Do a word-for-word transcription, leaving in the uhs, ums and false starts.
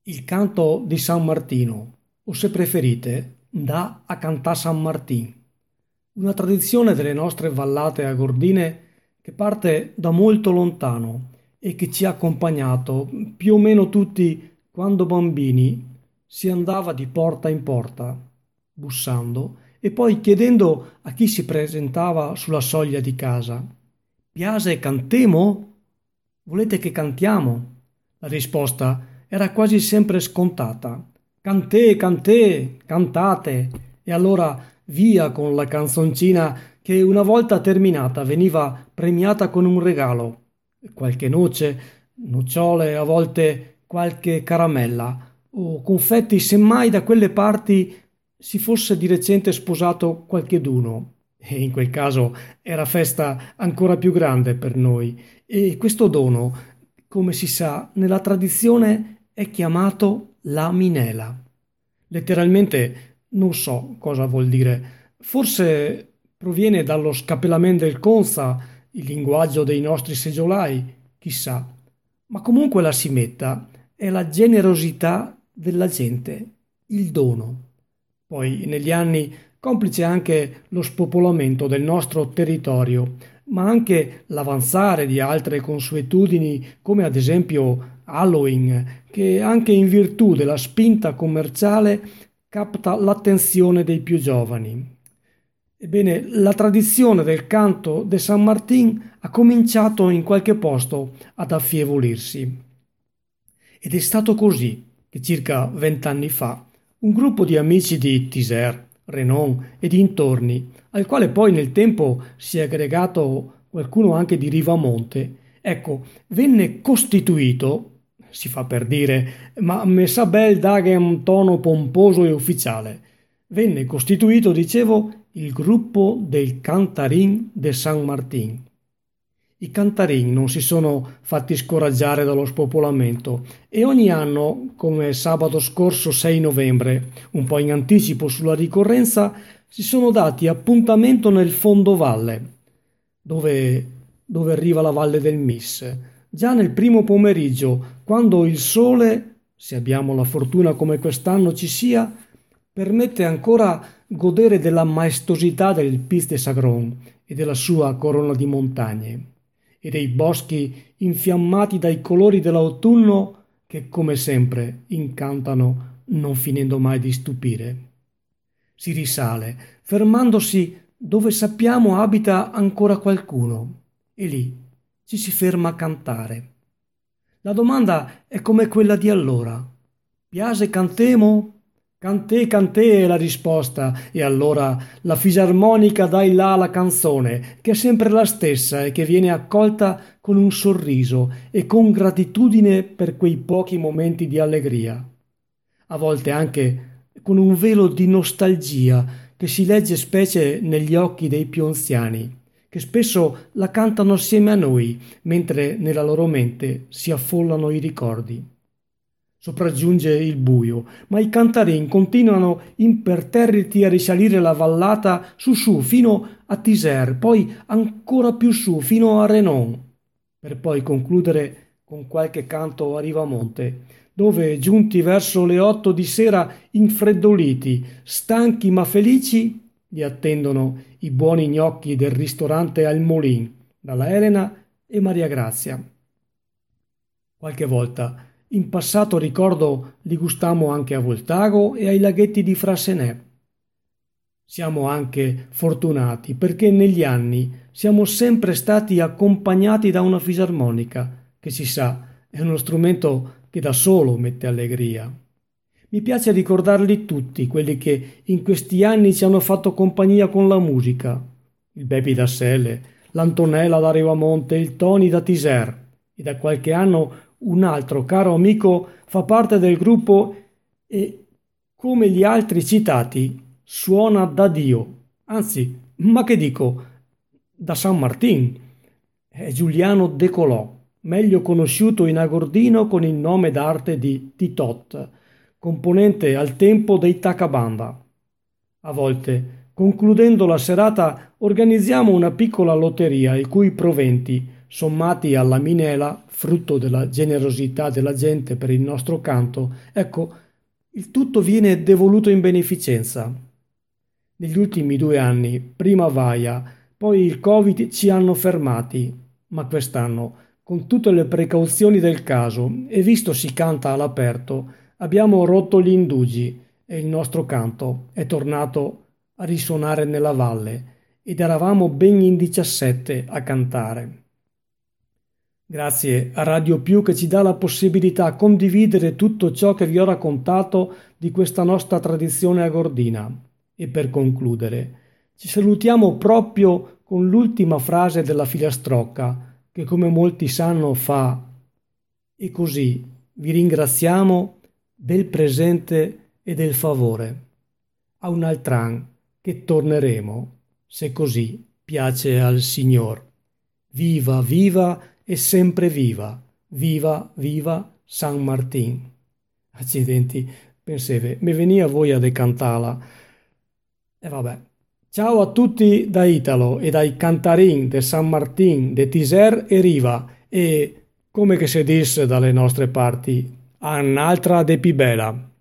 Il canto di San Martino, o se preferite, da a cantà San Martin, una tradizione delle nostre vallate agordine che parte da molto lontano e che ci ha accompagnato più o meno tutti quando bambini si andava di porta in porta, bussando e poi chiedendo a chi si presentava sulla soglia di casa: «Piase cantemo? Volete che cantiamo?» La risposta era quasi sempre scontata: «Cantè, cantè, cantate!» E allora via con la canzoncina che una volta terminata veniva premiata con un regalo, qualche noce, nocciole, a volte qualche caramella o confetti, semmai da quelle parti si fosse di recente sposato qualcheduno. E in quel caso era festa ancora più grande per noi. E questo dono, come si sa, nella tradizione è chiamato la minela. Letteralmente non so cosa vuol dire. Forse proviene dallo scapellamen del Conza, il linguaggio dei nostri seggiolai, chissà. Ma comunque la simetta è la generosità della gente, il dono. Poi negli anni, complice anche lo spopolamento del nostro territorio, ma anche l'avanzare di altre consuetudini come ad esempio Halloween, che anche in virtù della spinta commerciale capta l'attenzione dei più giovani. Ebbene, la tradizione del canto de San Martin ha cominciato in qualche posto ad affievolirsi. Ed è stato così che circa vent'anni fa un gruppo di amici di Tisère, Renon e dintorni, al quale poi nel tempo si è aggregato qualcuno anche di Rivamonte, ecco, venne costituito, si fa per dire, ma me sa bel dare un tono pomposo e ufficiale, venne costituito, dicevo, il gruppo del Cantarin de San Martin. I cantarin non si sono fatti scoraggiare dallo spopolamento e ogni anno, come sabato scorso sei novembre, un po' in anticipo sulla ricorrenza, si sono dati appuntamento nel fondovalle, dove, dove arriva la Valle del Mis, già nel primo pomeriggio, quando il sole, se abbiamo la fortuna come quest'anno ci sia, permette ancora godere della maestosità del Piz de Sagron e della sua corona di montagne e dei boschi infiammati dai colori dell'autunno che, come sempre, incantano non finendo mai di stupire. Si risale, fermandosi dove sappiamo abita ancora qualcuno, e lì ci si ferma a cantare. La domanda è come quella di allora: «Piase cantemo?» «Cantè, cantè» è la risposta, e allora la fisarmonica dà in là la canzone, che è sempre la stessa e che viene accolta con un sorriso e con gratitudine per quei pochi momenti di allegria. A volte anche con un velo di nostalgia che si legge specie negli occhi dei più anziani, che spesso la cantano assieme a noi, mentre nella loro mente si affollano i ricordi. Sopraggiunge il buio, ma i cantarin continuano imperterriti a risalire la vallata su su fino a Tisère, poi ancora più su fino a Renon, per poi concludere con qualche canto a Rivamonte, dove, giunti verso le otto di sera, infreddoliti, stanchi ma felici, li attendono i buoni gnocchi del ristorante Al Molin, dalla Elena e Maria Grazia. Qualche volta in passato, ricordo, li gustammo anche a Voltago e ai laghetti di Frassenè. Siamo anche fortunati perché negli anni siamo sempre stati accompagnati da una fisarmonica, che si sa è uno strumento che da solo mette allegria. Mi piace ricordarli tutti, quelli che in questi anni ci hanno fatto compagnia con la musica: il Bepi da Selle, l'Antonella da Rivamonte, il Tony da Tisère, e da qualche anno un altro caro amico fa parte del gruppo e, come gli altri citati, suona da Dio, anzi, ma che dico, da San Martin. È Giuliano De Colò, meglio conosciuto in Agordino con il nome d'arte di Titot, componente al tempo dei Tacabanda. A volte, concludendo la serata, organizziamo una piccola lotteria i cui proventi sommati alla minela, frutto della generosità della gente per il nostro canto, ecco, il tutto viene devoluto in beneficenza. Negli ultimi due anni, prima Vaia, poi il Covid ci hanno fermati, ma quest'anno, con tutte le precauzioni del caso e visto si canta all'aperto, abbiamo rotto gli indugi e il nostro canto è tornato a risuonare nella valle ed eravamo ben in diciassette a cantare. Grazie a Radio Più che ci dà la possibilità di condividere tutto ciò che vi ho raccontato di questa nostra tradizione agordina. E per concludere, ci salutiamo proprio con l'ultima frase della filastrocca che come molti sanno fa e così vi ringraziamo del presente e del favore. A un altran che torneremo, se così piace al Signor. Viva, viva e sempre viva, viva, viva San Martin. Accidenti, penseve, mi venia voglia di cantala. E vabbè. Ciao a tutti da Italo e dai cantarin de San Martin, de Tiser e Riva e, come che si disse dalle nostre parti, a un'altra de Pibela.